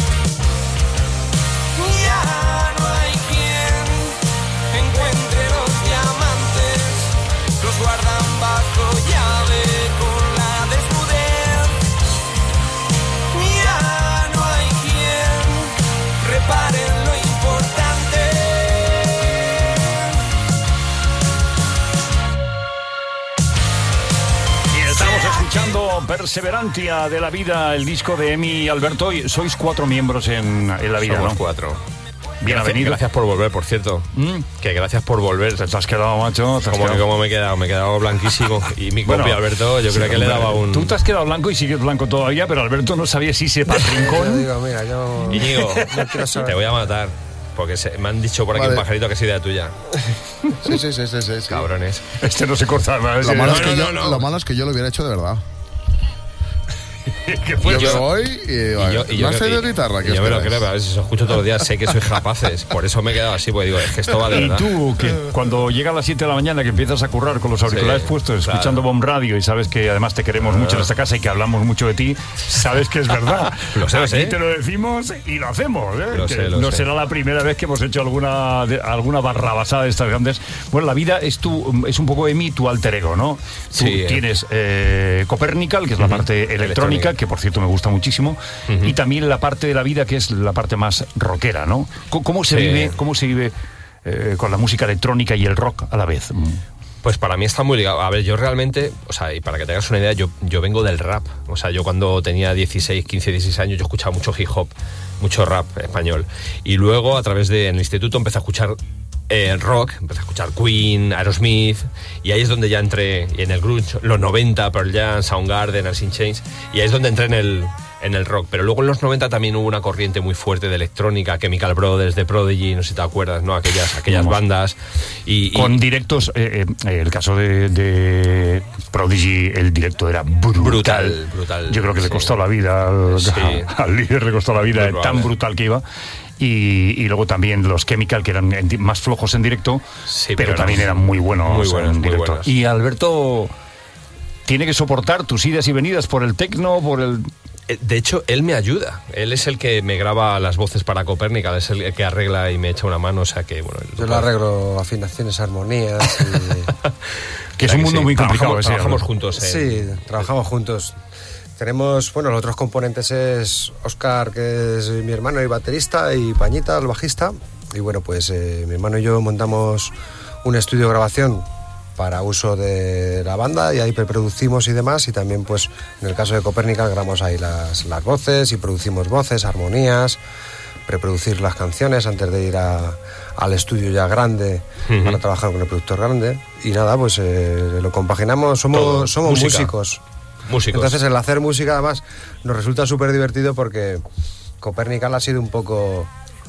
Ya no hay quien encuentre los diamantes, los guardan bajo llave con la desnudez. Ya no hay quien repare en lo importante. Y estamos escuchando Perseverantia de la vida, el disco de Emi y Alberto. Y sois cuatro miembros en, en la vida, Somos ¿no? cuatro. Bienvenido. Gracias por volver, por cierto. ¿Mm? Que gracias por volver. Te has quedado, macho. Te has Como que quedado- como me he quedado, me he quedado blanquísimo. Y mi Bueno, compi Alberto, yo sí, creo que le daba un... Tú te has quedado blanco y sigues blanco todavía, pero Alberto no sabía si se Yo patrincón. digo, mira, yo Íñigo, no quiero saber. te voy a matar. Porque se- me han dicho por aquí Vale. un pajarito que es idea tuya. Sí, sí, sí, sí, sí, sí. Cabrones. Este no se corta más. Lo malo, es No, que no, yo, no, no. lo malo es que yo lo hubiera hecho de verdad. ¿Qué fue? Yo me Yo- voy y, vale, Y yo, y yo, ¿me has traído y- guitarra? y ¿Qué yo me lo esperáis? creo, pero a ver si os escucho todos los días, sé que sois capaces. Por eso me he quedado así, porque digo, es que esto va de Y verdad. tú, que cuando llega a las siete de la mañana, que empiezas a currar con los auriculares Sí, puestos, claro. escuchando Bomb Radio, y sabes que además te queremos mucho en esta casa y que hablamos mucho de ti, sabes que es verdad. Lo sé, lo Aquí sé. te lo decimos y lo hacemos. ¿eh? Lo Que sé, lo no sé. será la primera vez que hemos hecho alguna, de- alguna barrabasada de estas grandes. Bueno, la vida es, tu, es un poco Emi, tu alter ego, ¿no? Tú Sí, eh. tienes eh, Copernical, que es la Ujú. parte electrónica, Electrónica. que por cierto me gusta muchísimo, Ujú. y también la parte de la vida que es la parte más rockera, ¿no? ¿Cómo, cómo se Sí. vive, cómo se vive eh, con la música electrónica y el rock a la vez? Mm. Pues para mí está muy ligado. A ver, yo realmente, o sea, y para que te hagas una idea, yo, yo vengo del rap. O sea, yo cuando tenía dieciséis, quince, dieciséis años, yo escuchaba mucho hip hop, mucho rap español. Y luego, a través de, en el instituto, empecé a escuchar eh, rock, empecé a escuchar Queen, Aerosmith, y ahí es donde ya entré en el grunge, los noventa, Pearl Jam, Soundgarden, Alice in Chains, y ahí es donde entré en el, en el rock. Pero luego en los noventa también hubo una corriente muy fuerte de electrónica, Chemical Brothers, de Prodigy, no sé si te acuerdas, ¿no? Aquellas, aquellas Vamos. bandas. Y, y- Con directos, eh, eh, el caso de, de Prodigy, el directo era brutal. Brutal, brutal, Yo creo que le sí. costó la vida al, Sí. al líder, le costó la vida, Muy tan probable. brutal que iba. Y, y luego también los Chemical, que eran en di- más flojos en directo, Sí, pero, pero también eran eran muy buenos, muy buenos, en muy directo. buenos. Y Alberto tiene que soportar tus idas y venidas por el tecno, por el... Eh, De hecho, él me ayuda. Él es el que me graba las voces para Copérnica, es el que arregla y me echa una mano, o sea que, bueno... Yo le arreglo afinaciones, armonías y... Que es un mundo muy complicado Trabajamos, ese, trabajamos Alberto. juntos. Sí, trabajamos juntos. Tenemos, bueno, los otros componentes es Óscar, que es mi hermano y baterista, y Pañita, el bajista. Y bueno, pues eh, mi hermano y yo montamos un estudio de grabación para uso de la banda y ahí preproducimos y demás. Y también, pues, en el caso de Copérnica, grabamos ahí las, las voces y producimos voces, armonías, preproducir las canciones antes de ir a, al estudio ya grande Ujú. para trabajar con el productor grande. Y nada, pues eh, lo compaginamos, somos, Todo. somos Música. músicos. Músicos. Entonces el hacer música además nos resulta súper divertido porque Copernical ha sido un poco...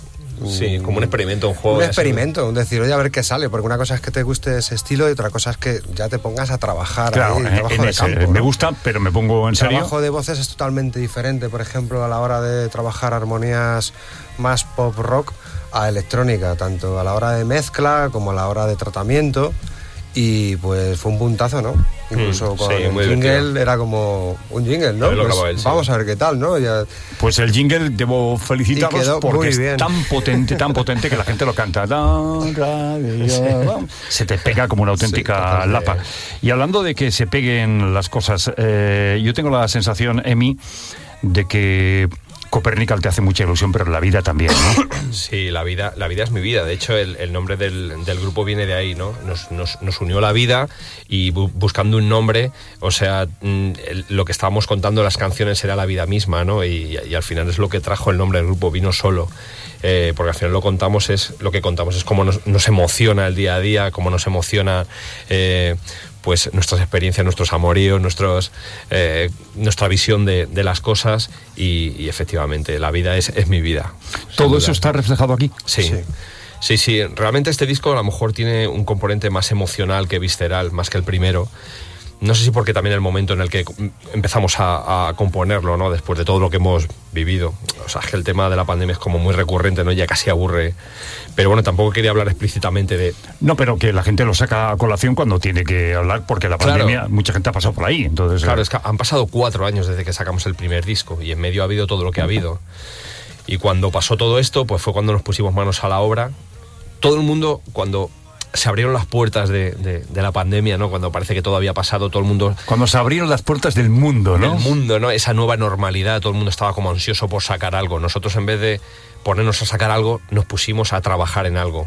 Sí, como un experimento, un juego. Un y así. experimento, un decir, oye, a ver qué sale, porque una cosa es que te guste ese estilo y otra cosa es que ya te pongas a trabajar Claro, ahí, en, trabajo en de ese, campo, me ¿no? gusta, pero me pongo en El serio. trabajo de voces es totalmente diferente, por ejemplo, a la hora de trabajar armonías más pop rock a electrónica, tanto a la hora de mezcla como a la hora de tratamiento. Y pues fue un puntazo, ¿no? Incluso Mm, con sí, el muy jingle divertido. era como un jingle, ¿no? También lo Pues grabó él, sí. vamos a ver qué tal, ¿no? Ya... Pues el jingle debo Y felicitaros quedó porque muy es bien. tan potente, tan potente que la gente lo canta. Da, radio, Sí. vamos. Se te pega como una auténtica Sí, totalmente. lapa. Y hablando de que se peguen las cosas, eh, yo tengo la sensación, Emi, de que Copernical te hace mucha ilusión, pero la vida también, ¿no? Sí, la vida, la vida es mi vida. De hecho, el, el nombre del, del grupo viene de ahí, ¿no? Nos, nos, nos unió la vida y bu- buscando un nombre, o sea, mm, el- lo que estábamos contando las canciones era la vida misma, ¿no? Y, y al final es lo que trajo el nombre del grupo, vino solo. Eh, porque al final lo contamos es lo que contamos es cómo nos, nos emociona el día a día, cómo nos emociona eh, pues nuestras experiencias, nuestros amoríos, nuestros eh, nuestra visión de, de las cosas y, y efectivamente la vida es, es mi vida. ¿Todo Sin eso duda. está reflejado aquí? Sí. Sí. Sí, sí, realmente este disco a lo mejor tiene un componente más emocional que visceral, más que el primero. No sé si porque también el momento en el que empezamos a, a componerlo, ¿no? Después de todo lo que hemos vivido. O sea, es que el tema de la pandemia es como muy recurrente, ¿no? Ya casi aburre. Pero bueno, tampoco quería hablar explícitamente de... No, pero que la gente lo saca a colación cuando tiene que hablar, porque la Claro. pandemia, mucha gente ha pasado por ahí. Entonces, Claro, eh, es que han pasado cuatro años desde que sacamos el primer disco y en medio ha habido todo lo que ha habido. Y cuando pasó todo esto, pues fue cuando nos pusimos manos a la obra. Todo el mundo, cuando se abrieron las puertas de, de, de la pandemia, ¿no? Cuando parece que todo había pasado, todo el mundo... cuando se abrieron las puertas del mundo, ¿no? Del mundo, ¿no? Esa nueva normalidad, todo el mundo estaba como ansioso por sacar algo. Nosotros, en vez de ponernos a sacar algo, nos pusimos a trabajar en algo.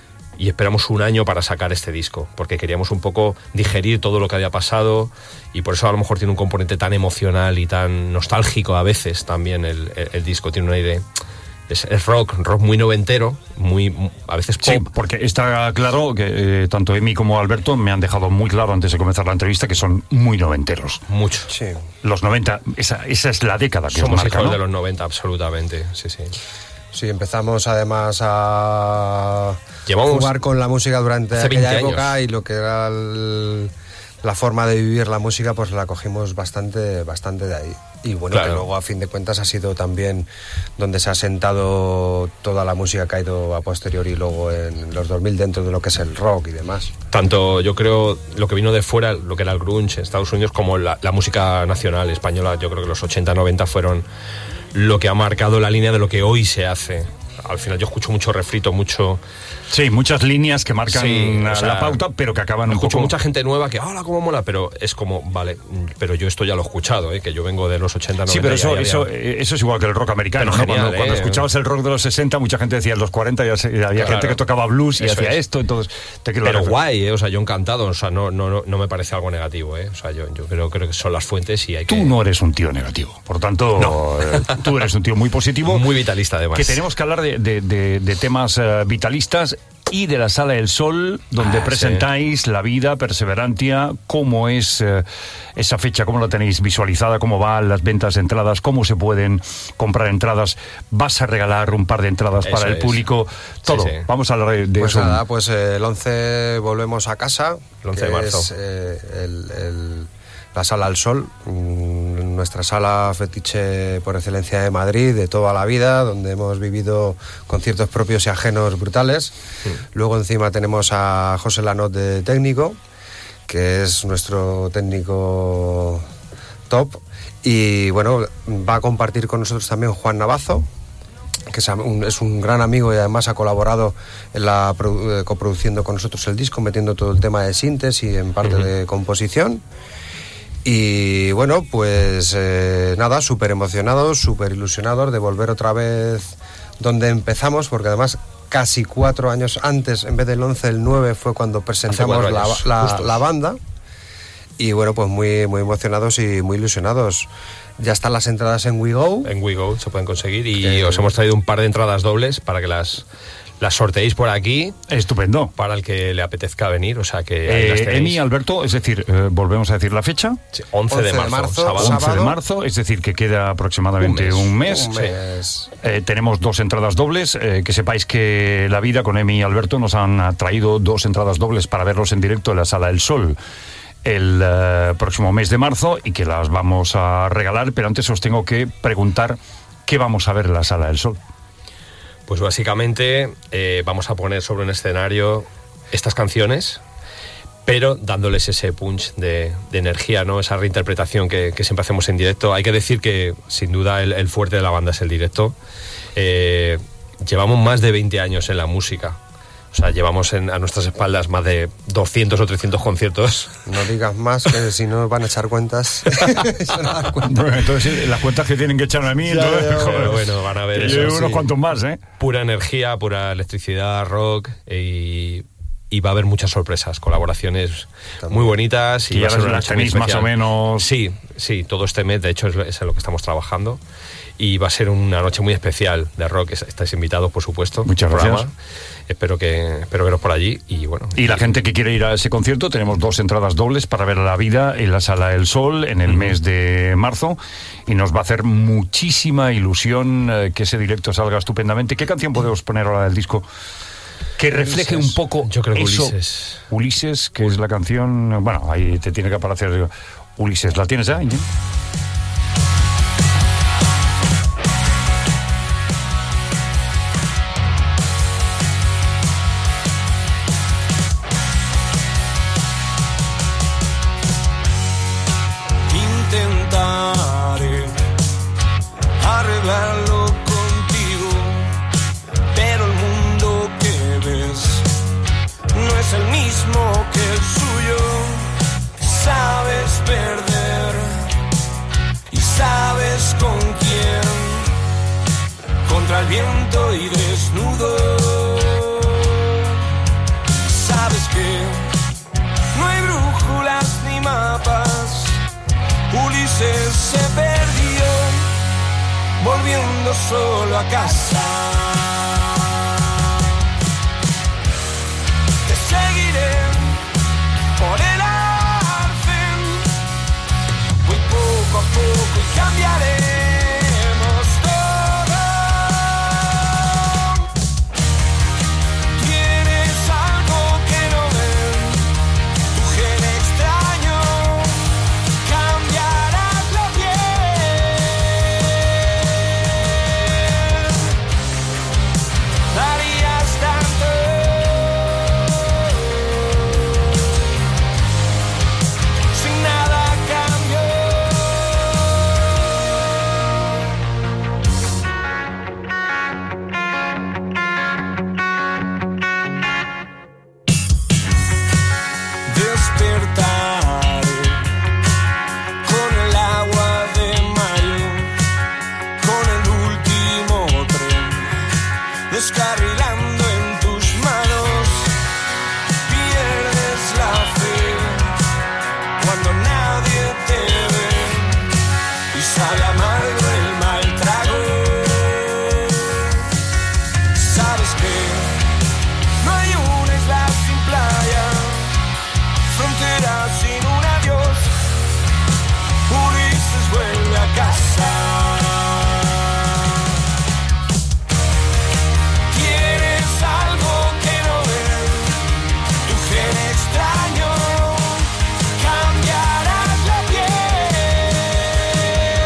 Y esperamos un año para sacar este disco, porque queríamos un poco digerir todo lo que había pasado y por eso a lo mejor tiene un componente tan emocional y tan nostálgico a veces también el, el, el disco. Tiene un aire... Es, es rock, rock muy noventero, muy a veces pop. Sí, porque está claro que eh, tanto Emi como Alberto me han dejado muy claro antes de comenzar la entrevista que son muy noventeros. Mucho. Sí. Los noventa, esa, esa es la década que os Somos marca, hijos ¿no? de los noventa, absolutamente. Sí, sí. Sí, empezamos además a Llevamos jugar con la música durante hace aquella veinte época años. y lo que era el- la forma de vivir la música, pues la cogimos bastante, bastante de ahí. Y bueno, Claro. que luego a fin de cuentas ha sido también donde se ha sentado toda la música que ha ido a posteriori luego en los dos mil dentro de lo que es el rock y demás. Tanto yo creo lo que vino de fuera, lo que era el grunge en Estados Unidos, como la, la música nacional española, yo creo que los ochenta noventa fueron lo que ha marcado la línea de lo que hoy se hace. Al final yo escucho mucho refrito, mucho... Sí, muchas líneas que marcan Sí, o la sea, pauta, pero que acaban un Escucho poco... mucha gente nueva que, ¡hola, cómo mola! Pero es como, vale, pero yo esto ya lo he escuchado, ¿eh? Que yo vengo de los ochenta noventa. Sí, pero y eso, ahí eso, había- eh, eso es igual que el rock americano, Pero ¿no? genial, cuando, cuando ¿eh? escuchabas el rock de los sesenta, mucha gente decía en los cuarenta ya se- había Claro. gente que tocaba blues y Eso hacía es. esto, entonces... Te quiero Pero dar- guay, ¿eh? O sea, yo encantado, o sea, no, no, no, no me parece algo negativo, ¿eh? O sea, yo, yo creo, creo que son las fuentes y hay que... Tú no eres un tío negativo, por tanto, No. eh, tú eres un tío muy positivo. Muy vitalista, además. Que tenemos que hablar de, de- de- de temas eh, vitalistas y de la Sala del Sol, donde Ah, presentáis La Vida, Perseverancia, cómo es eh, esa fecha, cómo la tenéis visualizada, cómo van las ventas de entradas, cómo se pueden comprar entradas, vas a regalar un par de entradas Eso para el es. público, todo. Sí, sí. Vamos a hablar de, de Pues eso. nada, pues eh, el once volvemos a casa. El once que de marzo. Es, eh, el- el- la Sala al Sol, un nuestra sala fetiche por excelencia de Madrid, de toda la vida, donde hemos vivido conciertos propios y ajenos brutales. Sí. Luego encima tenemos a José Lanot de técnico, que es nuestro técnico top. Y bueno, va a compartir con nosotros también Juan Navazo, que es un, es un gran amigo y además ha colaborado en la produ- coproduciendo con nosotros el disco, metiendo todo el tema de síntesis y en parte uh-huh. de composición. Y bueno, pues eh, nada, súper emocionados, súper ilusionados de volver otra vez donde empezamos, porque además casi cuatro años antes, en vez del once, el nueve fue cuando presentamos la, la, la banda. Y bueno, pues muy, muy emocionados y muy ilusionados. Ya están las entradas en WeGo. En WeGo se pueden conseguir y que... os hemos traído un par de entradas dobles para que las, las sorteéis por aquí. Estupendo. Para el que le apetezca venir, o sea que ahí eh, las tenéis. Emi, Alberto, es decir, eh, volvemos a decir la fecha. Sí, once de marzo, sábado. once de marzo, es decir, que queda aproximadamente un mes. Un mes. Un mes. Eh, tenemos dos entradas dobles. Eh, que sepáis que la vida con Emi y Alberto nos han traído dos entradas dobles para verlos en directo en la Sala del Sol el uh, próximo mes de marzo y que las vamos a regalar, pero antes os tengo que preguntar qué vamos a ver en la Sala del Sol. Pues básicamente eh, vamos a poner sobre un escenario estas canciones, pero dándoles ese punch de, de energía, ¿no? Esa reinterpretación que, que siempre hacemos en directo. Hay que decir que sin duda el, el fuerte de la banda es el directo. Eh, llevamos más de veinte años en la música. O sea, llevamos en, a nuestras espaldas más de doscientos o trescientos conciertos. No digas más, que si no van a echar cuentas. Se van a dar cuenta. Bueno, entonces las cuentas que tienen que echarme a mí, Ya, entonces, ya, ya. joder, Pero bueno, van a ver eso. yo unos sí. cuantos más, ¿eh? Pura energía, pura electricidad, rock y, y va a haber muchas sorpresas, colaboraciones muy bonitas. Y va a ser ahora una las noche muy tenéis más especial. o menos... Sí, sí, todo este mes, de hecho, es, es en lo que estamos trabajando. Y va a ser una noche muy especial de rock. Estáis invitados, por supuesto. Muchas gracias. Programa. Espero que espero veros por allí y bueno. Y la gente que quiere ir a ese concierto, tenemos dos entradas dobles para ver a La Vida en la Sala del Sol en el uh-huh. mes de marzo y nos va a hacer muchísima ilusión eh, que ese directo salga estupendamente. ¿Qué canción podemos poner ahora del disco que refleje Ulises. un poco Yo creo que eso? Ulises. Ulises, que es la canción... Bueno, ahí te tiene que aparecer Ulises. ¿La tienes ya? Intentaré arreglarlo contigo, pero el mundo que ves no es el mismo que el suyo. Sabes perder y sabes con quién, contra el viento y desnudo. Sabes que no hay brújulas ni mapas. Ulises se perdió, volviendo solo a casa. Te seguiré por el arcén, muy poco a poco y cambiaremos todo. Tienes algo que no ven, tu gen extraño. Cambiarás la piel, darías tanto sin nada a cambio. Despertaré con el agua de mayo, con el último tren, descarrilando en tus manos. Pierdes la fe cuando nadie te ve y sabe amargo el mal trago. Sabes que no hay una isla sin playa, frontera sin un adiós. Ulises vuelve a casa. Tienes algo que no ven, tu gen extraño. Cambiarás la piel,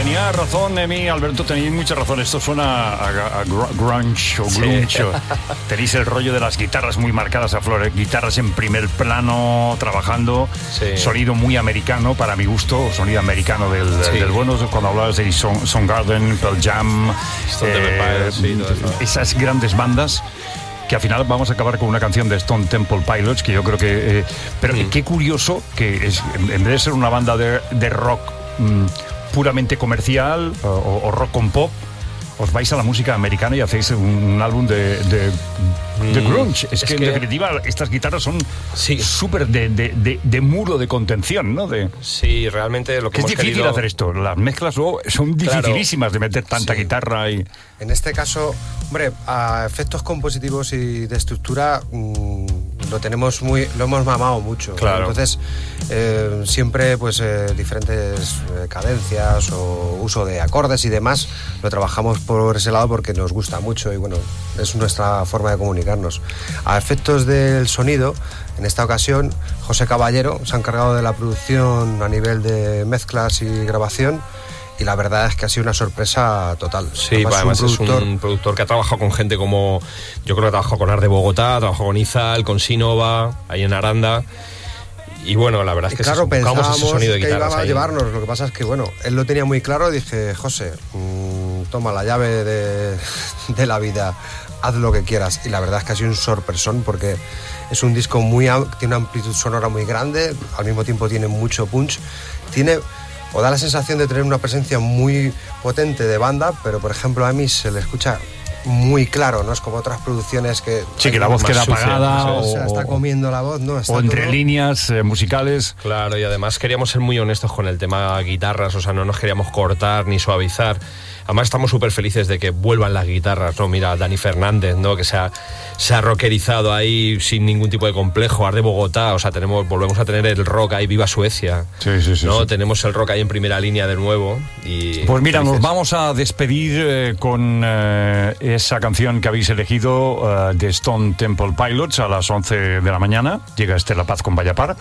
tenía razón, Emi, Alberto, tenéis mucha razón. Esto suena a, a, a grunge o grunge. Sí. Tenéis el rollo de las guitarras muy marcadas a flores, guitarras en primer plano, trabajando. Sí. Sonido muy americano, para mi gusto, sonido americano del, sí. del bueno. Cuando hablabas de Soundgarden, Pearl Jam, eh, sí, esas grandes bandas. Que al final vamos a acabar con una canción de Stone Temple Pilots, que yo creo que... Eh, pero mm. qué curioso que es, en vez de ser una banda de, de rock mm, puramente comercial o, o rock con pop, os vais a la música americana y hacéis un, un álbum de, de, de grunge. Es, es que, que en definitiva estas guitarras son súper sí. de, de, de, de muro de contención, ¿no? De, sí, realmente lo que, que hemos es difícil querido... hacer esto. Las mezclas oh, son dificilísimas claro. de meter tanta sí. guitarra y... En este caso, hombre, a efectos compositivos y de estructura mmm, lo tenemos muy, lo hemos mamado mucho. Claro. Entonces, eh, siempre pues eh, diferentes eh, cadencias o uso de acordes y demás lo trabajamos por ese lado porque nos gusta mucho y bueno, es nuestra forma de comunicarnos. A efectos del sonido, en esta ocasión, José Caballero se ha encargado de la producción a nivel de mezclas y grabación. Y la verdad es que ha sido una sorpresa total. Sí, además, además un productor, es un productor que ha trabajado con gente como... Yo creo que ha trabajado con Art de Bogotá, ha trabajado con Izal, con Sinova, ahí en Aranda. Y bueno, la verdad es que y claro, pensábamos ese sonido de que iba a ahí. llevarnos. Lo que pasa es que, bueno, él lo tenía muy claro. Dije, José, mmm, toma la llave de, de la vida, haz lo que quieras. Y la verdad es que ha sido un sorpresón porque es un disco muy... Tiene una amplitud sonora muy grande, al mismo tiempo tiene mucho punch. Tiene... O da la sensación de tener una presencia muy potente de banda, pero por ejemplo a mí se le escucha muy claro, no es como otras producciones que... Sí, que la voz queda sucia, apagada o, o sea, está comiendo la voz, ¿no? Está o entre todo... líneas eh, musicales. Claro, y además queríamos ser muy honestos con el tema guitarras, o sea, no nos queríamos cortar ni suavizar. Además estamos súper felices de que vuelvan las guitarras, ¿no? Mira, Dani Fernández, ¿no? Que se ha, se ha rockerizado ahí sin ningún tipo de complejo. Art de Bogotá, o sea, tenemos, volvemos a tener el rock ahí, Viva Suecia. Sí, sí, sí. ¿no? Sí. Tenemos el rock ahí en primera línea de nuevo. Y pues mira, felices. Nos vamos a despedir eh, con eh, esa canción que habéis elegido eh, de Stone Temple Pilots a las once de la mañana. Llega Estela Paz con Vallapar.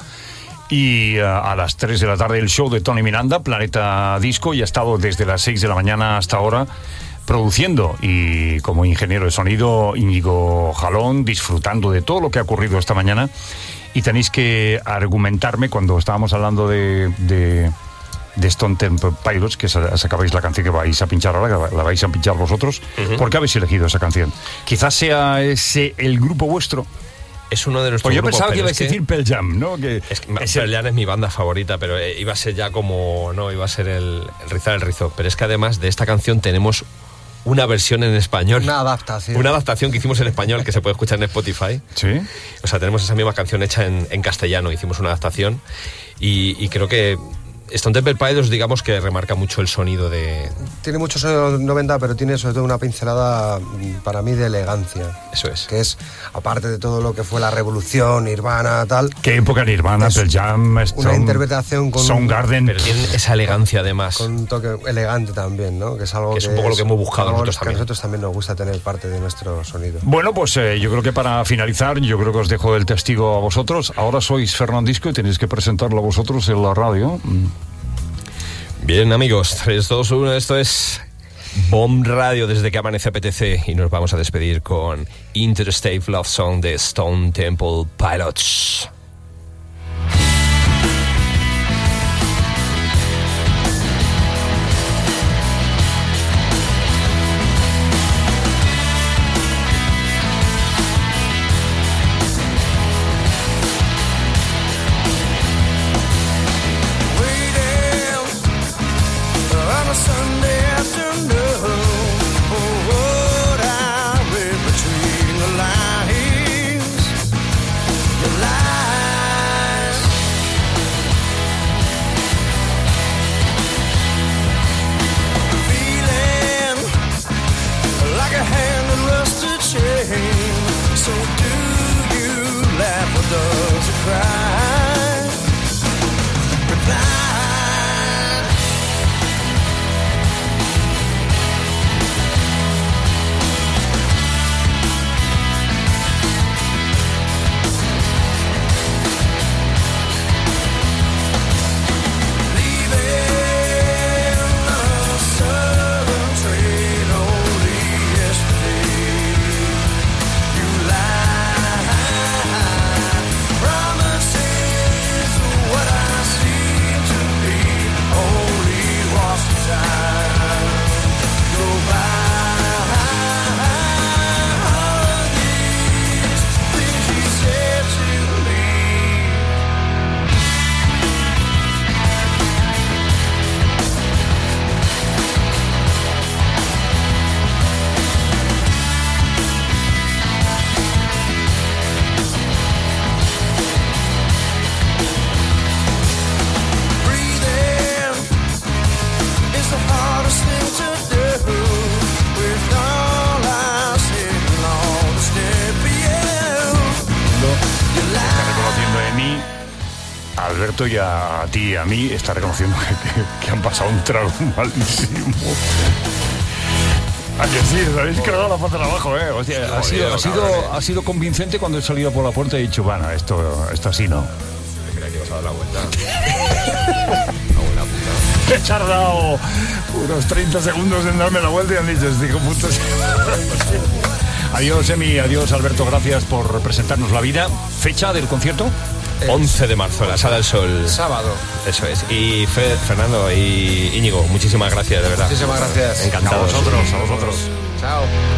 Y uh, a las tres de la tarde el show de Tony Miranda, Planeta Disco, y ha estado desde las seis de la mañana hasta ahora produciendo y como ingeniero de sonido Íñigo Jalón, disfrutando de todo lo que ha ocurrido esta mañana. Y tenéis que argumentarme cuando estábamos hablando de, de, de Stone Temple Pilots, que sacabais la canción que vais a pinchar ahora, que la vais a pinchar vosotros. Uh-huh. ¿Por qué habéis elegido esa canción? Quizás sea ese el grupo vuestro. Es uno de nuestros pues yo grupos, pensaba que ibais a es decir Pearl Jam, ¿no? Que es que es Pearl Jam es mi banda favorita, pero eh, iba a ser ya como... No, iba a ser el, el rizar el rizo. Pero es que además de esta canción tenemos una versión en español. Una adaptación. Una adaptación que hicimos en español que se puede escuchar en Spotify. Sí. O sea, tenemos esa misma canción hecha en, en castellano. Hicimos una adaptación y, y creo que... Stone Temple Pilots, digamos que remarca mucho el sonido de... Tiene mucho sonido noventa, pero tiene sobre todo una pincelada para mí de elegancia. Eso es. Que es, aparte de todo lo que fue la revolución, Nirvana, tal... ¿Qué época Nirvana? Pearl Jam, Stone, una interpretación con... Soundgarden. Pero tiene esa elegancia además. Con un toque elegante también, ¿no? Que es algo que... que es un poco es, lo que hemos buscado nosotros que también. a nosotros también nos gusta tener parte de nuestro sonido. Bueno, pues eh, yo creo que para finalizar, yo creo que os dejo el testigo a vosotros. Ahora sois Fernandisco y tenéis que presentarlo a vosotros en la radio. Bien, amigos, tres, dos, uno, esto es Bomb Radio desde que amanece A P T C y nos vamos a despedir con Interstate Love Song de Stone Temple Pilots. a Alberto y a, a ti y a mí está reconociendo que, que, que han pasado un trago malísimo. ¿A que sí? ¿Os habéis cargado la pata de abajo, eh? Hostia, ha, sido, ha, sido, ha sido convincente cuando he salido por la puerta y he dicho, bueno, esto, esto así no. Mira que vas a dar la vuelta. He tardado unos treinta segundos en darme la vuelta y han dicho, digo, putos. Adiós, Emi, adiós, Alberto, gracias por presentarnos la vida. ¿Fecha del concierto? once de marzo, en la Sala del Sol. Sábado. Eso es. Y Fe, Fernando y Íñigo, muchísimas gracias, de verdad. Muchísimas gracias. Encantados. A vosotros, a vosotros. Chao.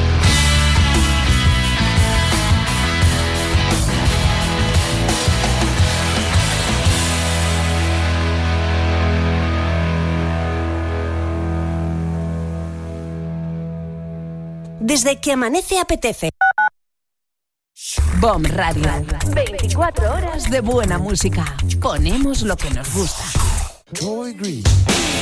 Desde que amanece apetece. B O M Radio. veinticuatro horas de buena música. Ponemos lo que nos gusta. Troy Green.